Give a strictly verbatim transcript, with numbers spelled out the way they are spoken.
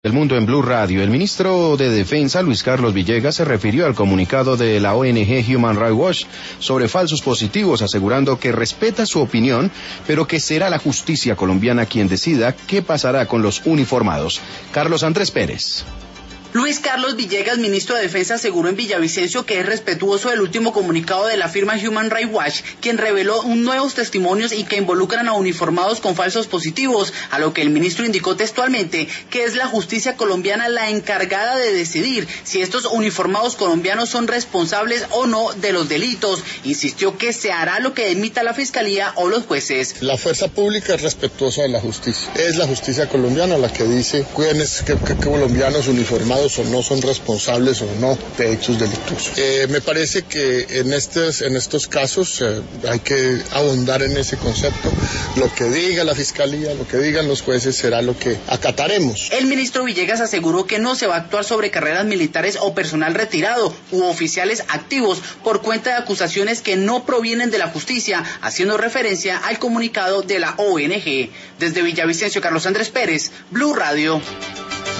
El Mundo en Blue Radio. El ministro de Defensa, Luis Carlos Villegas, se refirió al comunicado de la O N G Human Rights Watch sobre falsos positivos, asegurando que respeta su opinión, pero que será la justicia colombiana quien decida qué pasará con los uniformados. Carlos Andrés Pérez. Luis Carlos Villegas, ministro de Defensa, aseguró en Villavicencio que es respetuoso del último comunicado de la firma Human Rights Watch, quien reveló nuevos testimonios y que involucran a uniformados con falsos positivos, a lo que el ministro indicó textualmente que es la justicia colombiana la encargada de decidir si estos uniformados colombianos son responsables o no de los delitos. Insistió que se hará lo que emita la Fiscalía o los jueces. La fuerza pública es respetuosa de la justicia. Es la justicia colombiana la que dice quiénes, qué, qué, qué colombianos uniformados o no son responsables o no de hechos delictuosos. Eh, me parece que en estos, en estos casos eh, hay que ahondar en ese concepto. Lo que diga la Fiscalía, lo que digan los jueces será lo que acataremos. El ministro Villegas aseguró que no se va a actuar sobre carreras militares o personal retirado u oficiales activos por cuenta de acusaciones que no provienen de la justicia, haciendo referencia al comunicado de la O N G. Desde Villavicencio, Carlos Andrés Pérez, Blue Radio.